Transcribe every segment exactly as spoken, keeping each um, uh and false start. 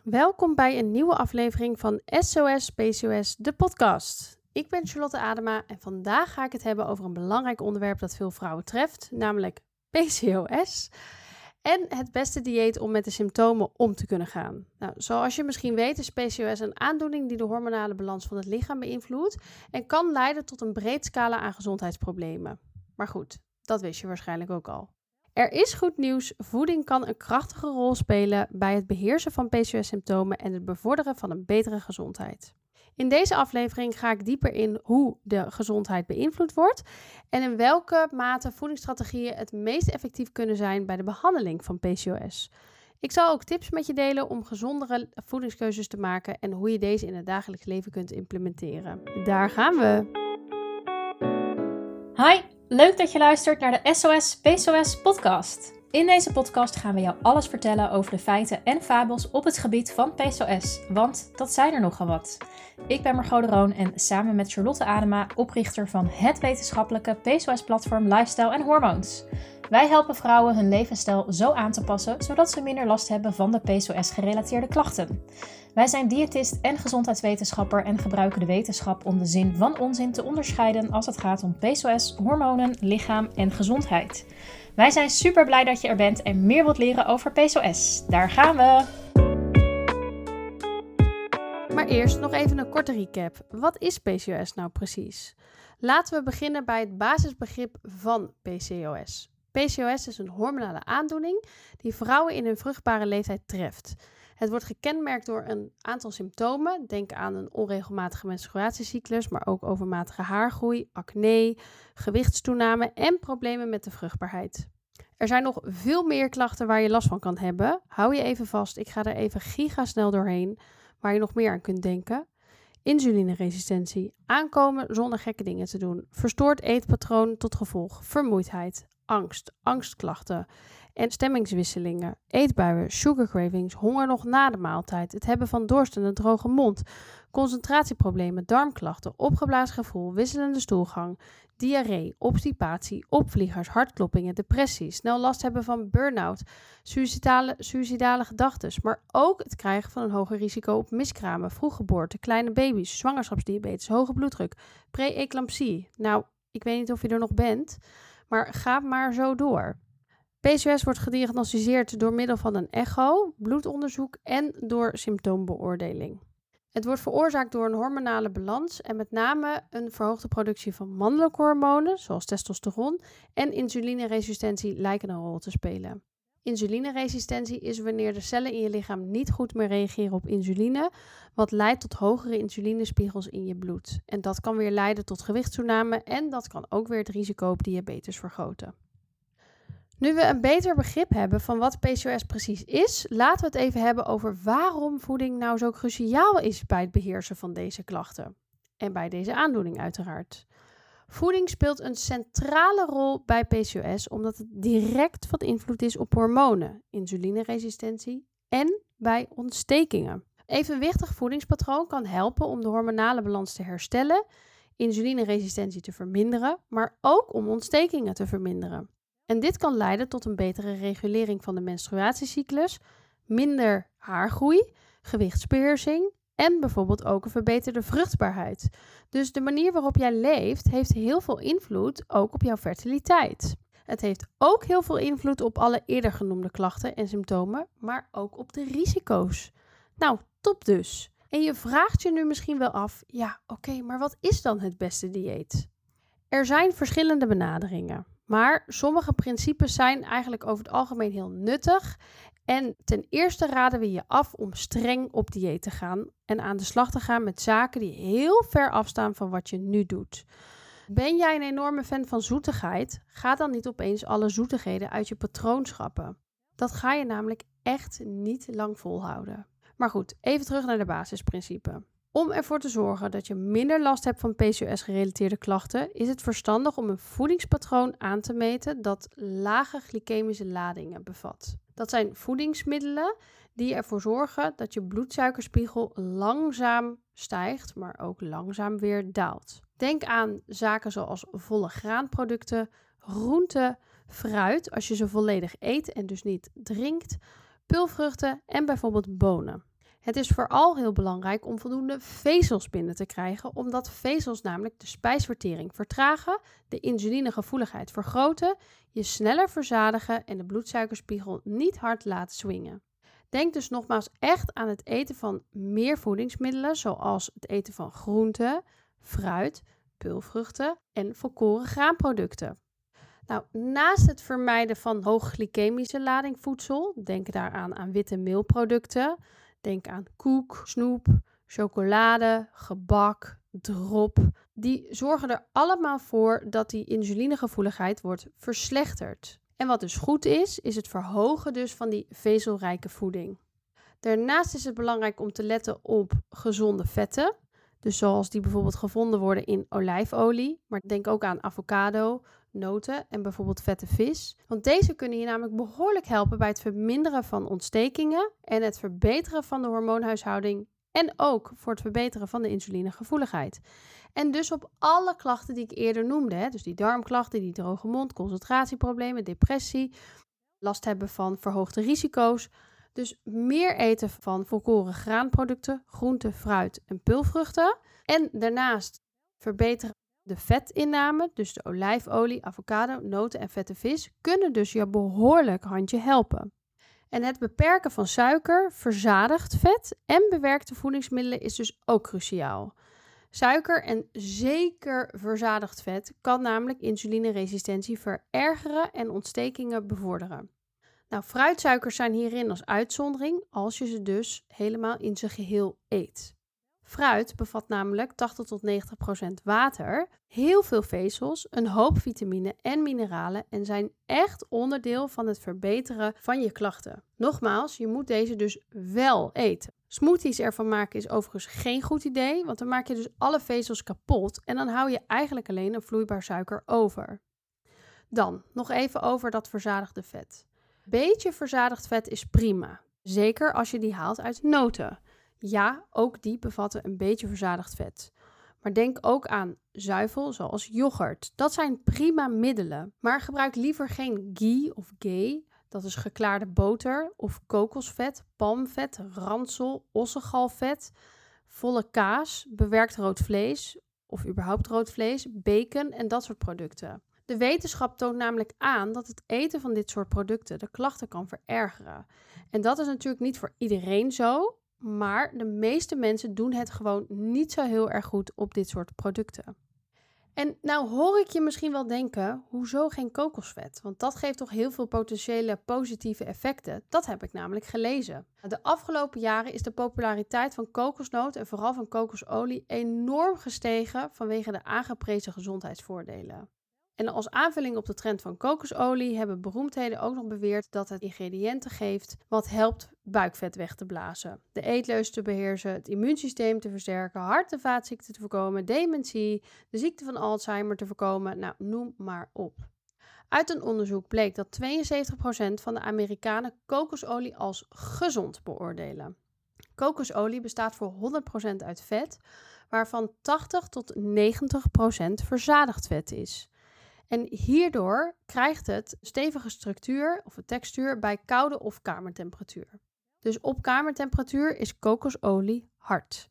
Welkom bij een nieuwe aflevering van S O S P C O S, de podcast. Ik ben Charlotte Adema en vandaag ga ik het hebben over een belangrijk onderwerp dat veel vrouwen treft, namelijk P C O S. En het beste dieet om met de symptomen om te kunnen gaan. Nou, zoals je misschien weet is P C O S een aandoening die de hormonale balans van het lichaam beïnvloedt en kan leiden tot een breed scala aan gezondheidsproblemen. Maar goed, dat wist je waarschijnlijk ook al. Er is goed nieuws. Voeding kan een krachtige rol spelen bij het beheersen van P C O S-symptomen en het bevorderen van een betere gezondheid. In deze aflevering ga ik dieper in hoe de gezondheid beïnvloed wordt en in welke mate voedingsstrategieën het meest effectief kunnen zijn bij de behandeling van P C O S. Ik zal ook tips met je delen om gezondere voedingskeuzes te maken en hoe je deze in het dagelijks leven kunt implementeren. Daar gaan we! Hi, leuk dat je luistert naar de S O S P C O S podcast. In deze podcast gaan we jou alles vertellen over de feiten en fabels op het gebied van P C O S, want dat zijn er nogal wat. Ik ben Margot de Roon en samen met Charlotte Adema, oprichter van het wetenschappelijke P C O S-platform Lifestyle en Hormoons. Wij helpen vrouwen hun levensstijl zo aan te passen, zodat ze minder last hebben van de P C O S-gerelateerde klachten. Wij zijn diëtist en gezondheidswetenschapper en gebruiken de wetenschap om de zin van onzin te onderscheiden als het gaat om P C O S, hormonen, lichaam en gezondheid. Wij zijn super blij dat je er bent en meer wilt leren over P C O S. Daar gaan we! Maar eerst nog even een korte recap. Wat is P C O S nou precies? Laten we beginnen bij het basisbegrip van P C O S. P C O S is een hormonale aandoening die vrouwen in hun vruchtbare leeftijd treft. Het wordt gekenmerkt door een aantal symptomen. Denk aan een onregelmatige menstruatiecyclus, maar ook overmatige haargroei, acne, gewichtstoename en problemen met de vruchtbaarheid. Er zijn nog veel meer klachten waar je last van kan hebben. Hou je even vast, ik ga er even gigasnel doorheen waar je nog meer aan kunt denken. Insulineresistentie, aankomen zonder gekke dingen te doen, verstoord eetpatroon tot gevolg, vermoeidheid, angst, angstklachten en stemmingswisselingen, eetbuien, sugar cravings, honger nog na de maaltijd, het hebben van dorst en een droge mond, concentratieproblemen, darmklachten, opgeblazen gevoel, wisselende stoelgang, diarree, obstipatie, opvliegers, hartkloppingen, depressie, snel last hebben van burn-out, suïcidale, suïcidale gedachten, maar ook het krijgen van een hoger risico op miskramen, vroeggeboorte, kleine baby's, zwangerschapsdiabetes, hoge bloeddruk, pre-eclampsie. Nou, ik weet niet of je er nog bent, maar ga maar zo door. P C O S wordt gediagnosticeerd door middel van een echo, bloedonderzoek en door symptoombeoordeling. Het wordt veroorzaakt door een hormonale balans en met name een verhoogde productie van mannelijke hormonen, zoals testosteron, en insulineresistentie lijken een rol te spelen. Insulineresistentie is wanneer de cellen in je lichaam niet goed meer reageren op insuline, wat leidt tot hogere insulinespiegels in je bloed. En dat kan weer leiden tot gewichtstoename en dat kan ook weer het risico op diabetes vergroten. Nu we een beter begrip hebben van wat P C O S precies is, laten we het even hebben over waarom voeding nou zo cruciaal is bij het beheersen van deze klachten. En bij deze aandoening uiteraard. Voeding speelt een centrale rol bij P C O S omdat het direct van invloed is op hormonen, insulineresistentie en bij ontstekingen. Een evenwichtig voedingspatroon kan helpen om de hormonale balans te herstellen, insulineresistentie te verminderen, maar ook om ontstekingen te verminderen. En dit kan leiden tot een betere regulering van de menstruatiecyclus, minder haargroei, gewichtsbeheersing en bijvoorbeeld ook een verbeterde vruchtbaarheid. Dus de manier waarop jij leeft heeft heel veel invloed ook op jouw fertiliteit. Het heeft ook heel veel invloed op alle eerder genoemde klachten en symptomen, maar ook op de risico's. Nou, top dus. En je vraagt je nu misschien wel af, ja oké, okay, maar wat is dan het beste dieet? Er zijn verschillende benaderingen. Maar sommige principes zijn eigenlijk over het algemeen heel nuttig. En ten eerste raden we je af om streng op dieet te gaan en aan de slag te gaan met zaken die heel ver afstaan van wat je nu doet. Ben jij een enorme fan van zoetigheid? Ga dan niet opeens alle zoetigheden uit je patroon schrappen. Dat ga je namelijk echt niet lang volhouden. Maar goed, even terug naar de basisprincipe. Om ervoor te zorgen dat je minder last hebt van P C O S-gerelateerde klachten, is het verstandig om een voedingspatroon aan te meten dat lage glycemische ladingen bevat. Dat zijn voedingsmiddelen die ervoor zorgen dat je bloedsuikerspiegel langzaam stijgt, maar ook langzaam weer daalt. Denk aan zaken zoals volle graanproducten, groenten, fruit als je ze volledig eet en dus niet drinkt, peulvruchten en bijvoorbeeld bonen. Het is vooral heel belangrijk om voldoende vezels binnen te krijgen, omdat vezels namelijk de spijsvertering vertragen, de insulinegevoeligheid vergroten, je sneller verzadigen en de bloedsuikerspiegel niet hard laten swingen. Denk dus nogmaals echt aan het eten van meer voedingsmiddelen, zoals het eten van groenten, fruit, peulvruchten en volkoren graanproducten. Nou, naast het vermijden van hoogglycemische lading voedsel, denk daaraan aan witte meelproducten, denk aan koek, snoep, chocolade, gebak, drop. Die zorgen er allemaal voor dat die insulinegevoeligheid wordt verslechterd. En wat dus goed is, is het verhogen dus van die vezelrijke voeding. Daarnaast is het belangrijk om te letten op gezonde vetten. Dus zoals die bijvoorbeeld gevonden worden in olijfolie. Maar denk ook aan avocado, noten en bijvoorbeeld vette vis. Want deze kunnen je namelijk behoorlijk helpen bij het verminderen van ontstekingen en het verbeteren van de hormoonhuishouding en ook voor het verbeteren van de insulinegevoeligheid. En dus op alle klachten die ik eerder noemde, hè, dus die darmklachten, die droge mond, concentratieproblemen, depressie, last hebben van verhoogde risico's. Dus meer eten van volkoren graanproducten, groenten, fruit en peulvruchten. En daarnaast verbeteren de vetinname, dus de olijfolie, avocado, noten en vette vis, kunnen dus je behoorlijk handje helpen. En het beperken van suiker, verzadigd vet en bewerkte voedingsmiddelen is dus ook cruciaal. Suiker en zeker verzadigd vet kan namelijk insulineresistentie verergeren en ontstekingen bevorderen. Nou, fruitsuikers zijn hierin als uitzondering als je ze dus helemaal in zijn geheel eet. Fruit bevat namelijk tachtig tot negentig procent water, heel veel vezels, een hoop vitamine en mineralen en zijn echt onderdeel van het verbeteren van je klachten. Nogmaals, je moet deze dus wel eten. Smoothies ervan maken is overigens geen goed idee, want dan maak je dus alle vezels kapot en dan hou je eigenlijk alleen een vloeibaar suiker over. Dan nog even over dat verzadigde vet. Beetje verzadigd vet is prima, zeker als je die haalt uit noten. Ja, ook die bevatten een beetje verzadigd vet. Maar denk ook aan zuivel zoals yoghurt. Dat zijn prima middelen. Maar gebruik liever geen ghee of ghee, dat is geklaarde boter, of kokosvet, palmvet, ransel, ossegalvet, volle kaas, bewerkt rood vlees of überhaupt rood vlees, bacon en dat soort producten. De wetenschap toont namelijk aan dat het eten van dit soort producten de klachten kan verergeren. En dat is natuurlijk niet voor iedereen zo, maar de meeste mensen doen het gewoon niet zo heel erg goed op dit soort producten. En nou hoor ik je misschien wel denken, hoezo geen kokosvet? Want dat geeft toch heel veel potentiële positieve effecten. Dat heb ik namelijk gelezen. De afgelopen jaren is de populariteit van kokosnoot en vooral van kokosolie enorm gestegen vanwege de aangeprezen gezondheidsvoordelen. En als aanvulling op de trend van kokosolie hebben beroemdheden ook nog beweerd dat het ingrediënten geeft wat helpt buikvet weg te blazen, de eetleus te beheersen, het immuunsysteem te versterken, hart- en vaatziekten te voorkomen, dementie, de ziekte van Alzheimer te voorkomen, nou noem maar op. Uit een onderzoek bleek dat tweeënzeventig procent van de Amerikanen kokosolie als gezond beoordelen. Kokosolie bestaat voor honderd procent uit vet, waarvan tachtig tot negentig procent verzadigd vet is. En hierdoor krijgt het stevige structuur of een textuur bij koude of kamertemperatuur. Dus op kamertemperatuur is kokosolie hard.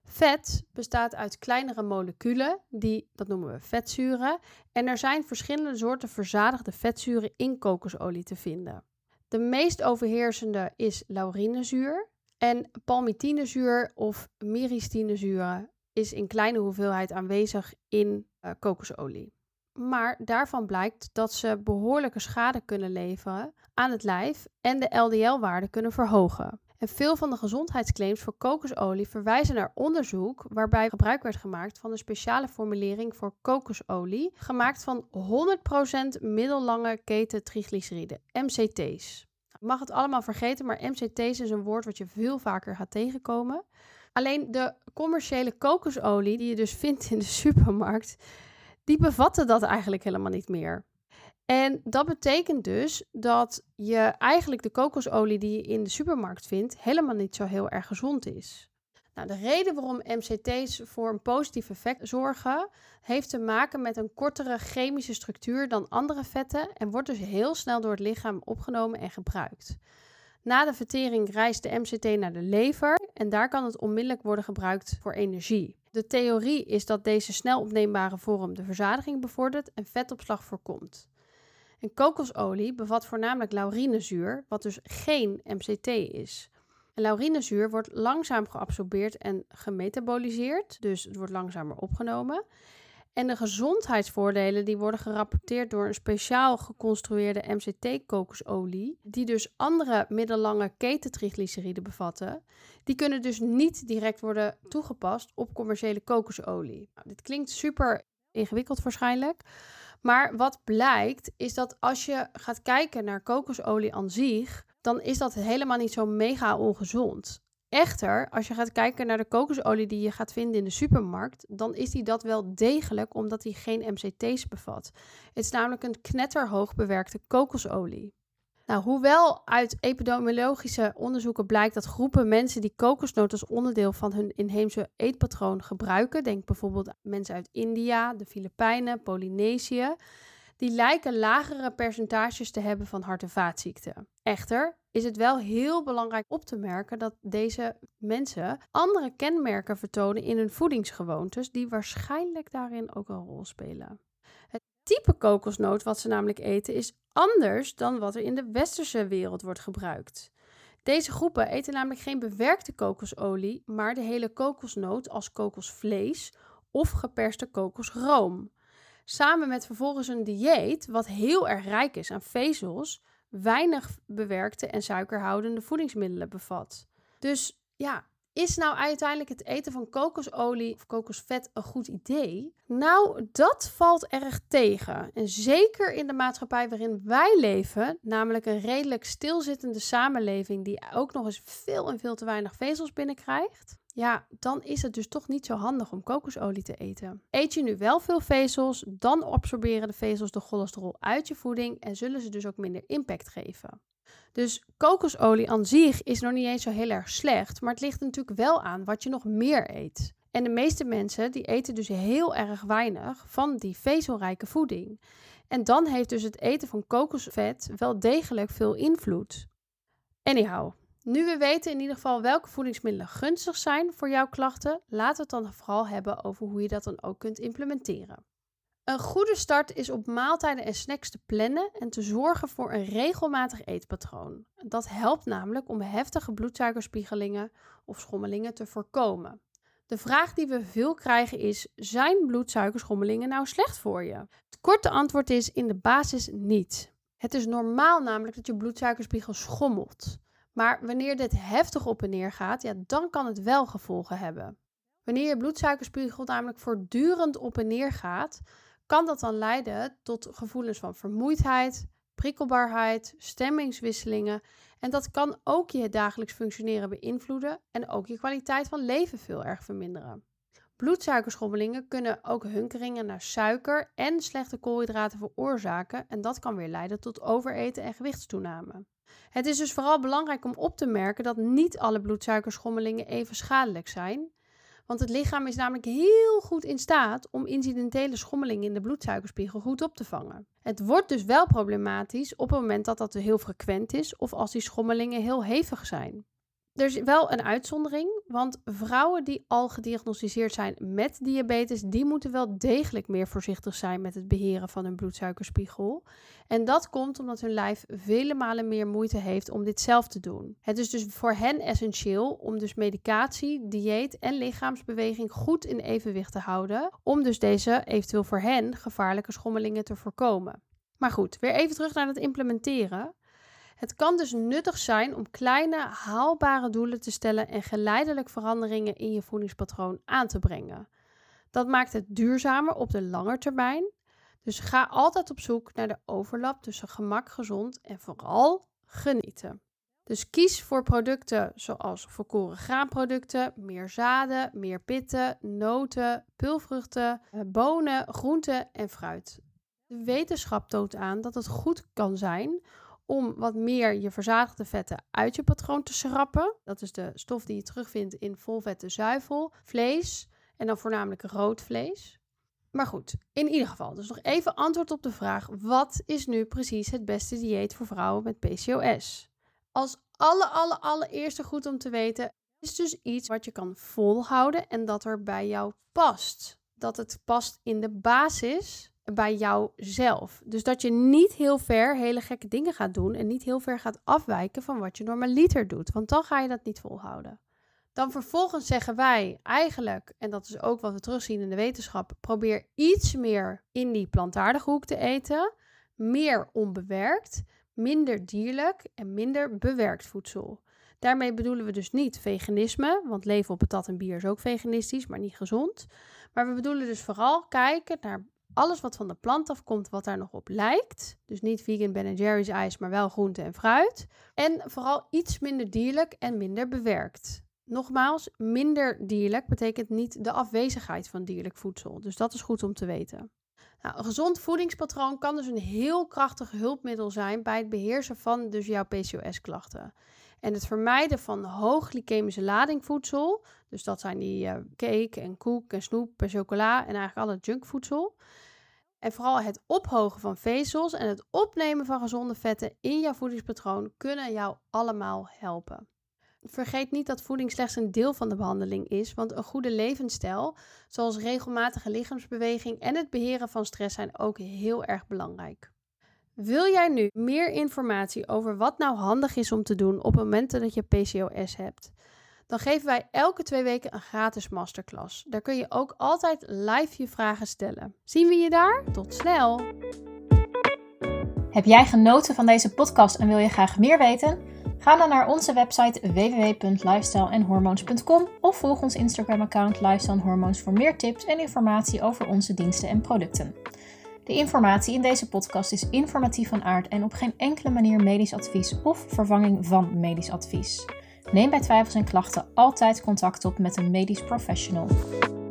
Vet bestaat uit kleinere moleculen, die, dat noemen we vetzuren. En er zijn verschillende soorten verzadigde vetzuren in kokosolie te vinden. De meest overheersende is laurinezuur. En palmitinezuur of myristinezuur is in kleine hoeveelheid aanwezig in uh, kokosolie. Maar daarvan blijkt dat ze behoorlijke schade kunnen leveren aan het lijf en de L D L-waarde kunnen verhogen. En veel van de gezondheidsclaims voor kokosolie verwijzen naar onderzoek waarbij gebruik werd gemaakt van een speciale formulering voor kokosolie, gemaakt van honderd procent middellange keten triglyceriden, M C T's. Je mag het allemaal vergeten, maar M C T's is een woord wat je veel vaker gaat tegenkomen. Alleen de commerciële kokosolie die je dus vindt in de supermarkt, die bevatten dat eigenlijk helemaal niet meer. En dat betekent dus dat je eigenlijk de kokosolie die je in de supermarkt vindt helemaal niet zo heel erg gezond is. Nou, de reden waarom M C T's voor een positief effect zorgen, heeft te maken met een kortere chemische structuur dan andere vetten en wordt dus heel snel door het lichaam opgenomen en gebruikt. Na de vertering reist de M C T naar de lever en daar kan het onmiddellijk worden gebruikt voor energie. De theorie is dat deze snel opneembare vorm de verzadiging bevordert en vetopslag voorkomt. En kokosolie bevat voornamelijk laurinezuur, wat dus geen M C T is. En laurinezuur wordt langzaam geabsorbeerd en gemetaboliseerd, dus het wordt langzamer opgenomen. En de gezondheidsvoordelen die worden gerapporteerd door een speciaal geconstrueerde M C T-kokosolie, die dus andere middellange ketentriglyceriden bevatten, die kunnen dus niet direct worden toegepast op commerciële kokosolie. Nou, dit klinkt super ingewikkeld waarschijnlijk, maar wat blijkt is dat als je gaat kijken naar kokosolie aan zich, dan is dat helemaal niet zo mega ongezond. Echter, als je gaat kijken naar de kokosolie die je gaat vinden in de supermarkt, dan is die dat wel degelijk omdat die geen M C T's bevat. Het is namelijk een knetterhoog bewerkte kokosolie. Nou, hoewel uit epidemiologische onderzoeken blijkt dat groepen mensen die kokosnoot als onderdeel van hun inheemse eetpatroon gebruiken, denk bijvoorbeeld aan mensen uit India, de Filipijnen, Polynesië, die lijken lagere percentages te hebben van hart- en vaatziekten. Echter is het wel heel belangrijk op te merken dat deze mensen andere kenmerken vertonen in hun voedingsgewoontes, die waarschijnlijk daarin ook een rol spelen. Het type kokosnoot wat ze namelijk eten is anders dan wat er in de westerse wereld wordt gebruikt. Deze groepen eten namelijk geen bewerkte kokosolie, maar de hele kokosnoot als kokosvlees of geperste kokosroom. Samen met vervolgens een dieet wat heel erg rijk is aan vezels, weinig bewerkte en suikerhoudende voedingsmiddelen bevat. Dus ja, is nou uiteindelijk het eten van kokosolie of kokosvet een goed idee? Nou, dat valt erg tegen. En zeker in de maatschappij waarin wij leven, namelijk een redelijk stilzittende samenleving die ook nog eens veel en veel te weinig vezels binnenkrijgt, ja, dan is het dus toch niet zo handig om kokosolie te eten. Eet je nu wel veel vezels, dan absorberen de vezels de cholesterol uit je voeding en zullen ze dus ook minder impact geven. Dus kokosolie aan zich is nog niet eens zo heel erg slecht, maar het ligt natuurlijk wel aan wat je nog meer eet. En de meeste mensen die eten dus heel erg weinig van die vezelrijke voeding. En dan heeft dus het eten van kokosvet wel degelijk veel invloed. Anyhow. Nu we weten in ieder geval welke voedingsmiddelen gunstig zijn voor jouw klachten, laten we het dan vooral hebben over hoe je dat dan ook kunt implementeren. Een goede start is op maaltijden en snacks te plannen en te zorgen voor een regelmatig eetpatroon. Dat helpt namelijk om heftige bloedsuikerspiegelingen of schommelingen te voorkomen. De vraag die we veel krijgen is, zijn bloedsuikerschommelingen nou slecht voor je? Het korte antwoord is in de basis niet. Het is normaal namelijk dat je bloedsuikerspiegel schommelt. Maar wanneer dit heftig op en neer gaat, ja, dan kan het wel gevolgen hebben. Wanneer je bloedsuikerspiegel namelijk voortdurend op en neer gaat, kan dat dan leiden tot gevoelens van vermoeidheid, prikkelbaarheid, stemmingswisselingen. En dat kan ook je dagelijks functioneren beïnvloeden en ook je kwaliteit van leven veel erg verminderen. Bloedsuikerschommelingen kunnen ook hunkeringen naar suiker en slechte koolhydraten veroorzaken en dat kan weer leiden tot overeten en gewichtstoename. Het is dus vooral belangrijk om op te merken dat niet alle bloedsuikerschommelingen even schadelijk zijn. Want het lichaam is namelijk heel goed in staat om incidentele schommelingen in de bloedsuikerspiegel goed op te vangen. Het wordt dus wel problematisch op het moment dat dat heel frequent is of als die schommelingen heel hevig zijn. Er is wel een uitzondering, want vrouwen die al gediagnosticeerd zijn met diabetes, die moeten wel degelijk meer voorzichtig zijn met het beheren van hun bloedsuikerspiegel. En dat komt omdat hun lijf vele malen meer moeite heeft om dit zelf te doen. Het is dus voor hen essentieel om dus medicatie, dieet en lichaamsbeweging goed in evenwicht te houden, om dus deze eventueel voor hen gevaarlijke schommelingen te voorkomen. Maar goed, weer even terug naar het implementeren. Het kan dus nuttig zijn om kleine, haalbare doelen te stellen en geleidelijk veranderingen in je voedingspatroon aan te brengen. Dat maakt het duurzamer op de lange termijn. Dus ga altijd op zoek naar de overlap tussen gemak, gezond en vooral genieten. Dus kies voor producten zoals volkoren graanproducten, meer zaden, meer pitten, noten, peulvruchten, bonen, groenten en fruit. De wetenschap toont aan dat het goed kan zijn om wat meer je verzadigde vetten uit je patroon te schrappen. Dat is de stof die je terugvindt in volvette zuivel, vlees en dan voornamelijk rood vlees. Maar goed, in ieder geval, dus nog even antwoord op de vraag: wat is nu precies het beste dieet voor vrouwen met P C O S? Als alle, alle, allereerste goed om te weten, Het is dus iets wat je kan volhouden en dat er bij jou past. Dat het past in de basis bij jouzelf. Dus dat je niet heel ver hele gekke dingen gaat doen en niet heel ver gaat afwijken van wat je normaliter doet. Want dan ga je dat niet volhouden. Dan vervolgens zeggen wij eigenlijk, en dat is ook wat we terugzien in de wetenschap, probeer iets meer in die plantaardige hoek te eten. Meer onbewerkt, minder dierlijk en minder bewerkt voedsel. Daarmee bedoelen we dus niet veganisme, want leven op patat en bier is ook veganistisch, maar niet gezond. Maar we bedoelen dus vooral kijken naar alles wat van de plant afkomt, wat daar nog op lijkt. Dus niet vegan Ben en Jerry's ijs, maar wel groente en fruit. En vooral iets minder dierlijk en minder bewerkt. Nogmaals, minder dierlijk betekent niet de afwezigheid van dierlijk voedsel. Dus dat is goed om te weten. Nou, een gezond voedingspatroon kan dus een heel krachtig hulpmiddel zijn bij het beheersen van dus jouw P C O S-klachten. En het vermijden van hoog glycemische lading voedsel, dus dat zijn die uh, cake en koek en snoep en chocola en eigenlijk alle junkvoedsel. En vooral het ophogen van vezels en het opnemen van gezonde vetten in jouw voedingspatroon kunnen jou allemaal helpen. Vergeet niet dat voeding slechts een deel van de behandeling is, want een goede levensstijl, zoals regelmatige lichaamsbeweging en het beheren van stress zijn ook heel erg belangrijk. Wil jij nu meer informatie over wat nou handig is om te doen op momenten dat je P C O S hebt? Dan geven wij elke twee weken een gratis masterclass. Daar kun je ook altijd live je vragen stellen. Zien we je daar? Tot snel! Heb jij genoten van deze podcast en wil je graag meer weten? Ga dan naar onze website w w w punt lifestyle en hormones punt com of volg ons Instagram-account Lifestyle en Hormones voor meer tips en informatie over onze diensten en producten. De informatie in deze podcast is informatief van aard en op geen enkele manier medisch advies of vervanging van medisch advies. Neem bij twijfels en klachten altijd contact op met een medisch professional.